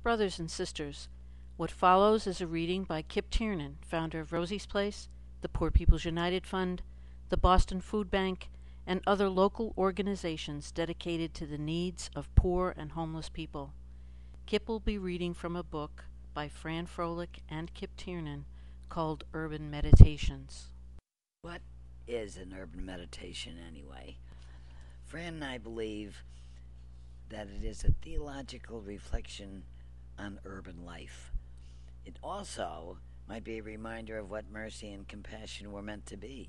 Brothers and sisters, what follows is a reading by Kip Tiernan, founder of Rosie's Place, the Poor People's United Fund, the Boston Food Bank, and other local organizations dedicated to the needs of poor and homeless people. Kip will be reading from a book by Fran Froelich and Kip Tiernan called Urban Meditations. What is an urban meditation anyway? Fran and I believe that it is a theological reflection on urban life. It also might be a reminder of what mercy and compassion were meant to be.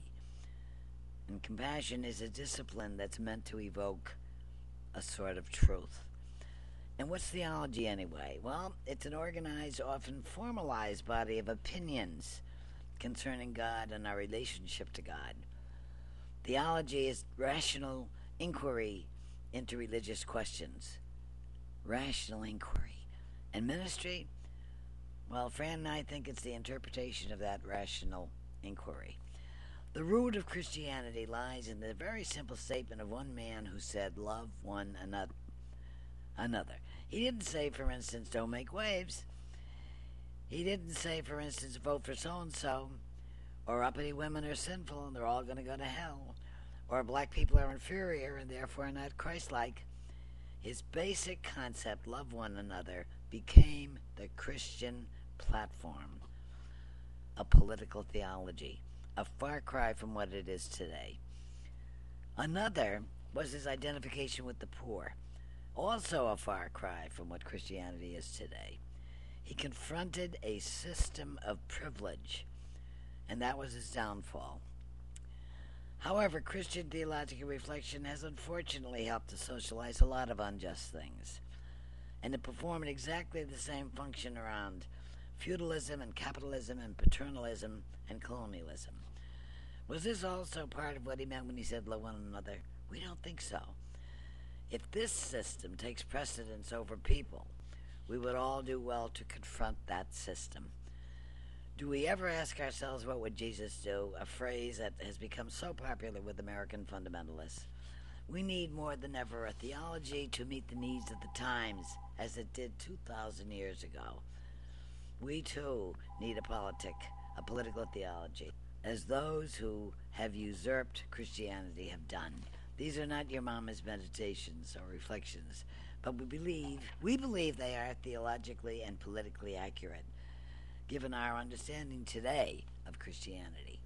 And compassion is a discipline that's meant to evoke a sort of truth. And what's theology anyway? Well, it's an organized, often formalized body of opinions concerning God and our relationship to God. Theology is rational inquiry into religious questions. Rational inquiry. And ministry? Well, Fran and I think it's the interpretation of that rational inquiry. The root of Christianity lies in the very simple statement of one man who said, love one another. He didn't say, for instance, don't make waves. He didn't say, for instance, vote for so-and-so, or uppity women are sinful and they're all going to go to hell, or black people are inferior and therefore not Christ-like. His basic concept, love one another, became the Christian platform, a political theology, a far cry from what it is today. Another was his identification with the poor, also a far cry from what Christianity is today. He confronted a system of privilege, and that was his downfall. However, Christian theological reflection has unfortunately helped to socialize a lot of unjust things, and to perform exactly the same function around feudalism and capitalism and paternalism and colonialism. Was this also part of what he meant when he said love one another? We don't think so. If this system takes precedence over people, we would all do well to confront that system. Do we ever ask ourselves what would Jesus do? A phrase that has become so popular with American fundamentalists. We need more than ever a theology to meet the needs of the times, as it did 2,000 years ago. We too need a political theology, as those who have usurped Christianity have done. These are not your mama's meditations or reflections, but we believe they are theologically and politically accurate, given our understanding today of Christianity.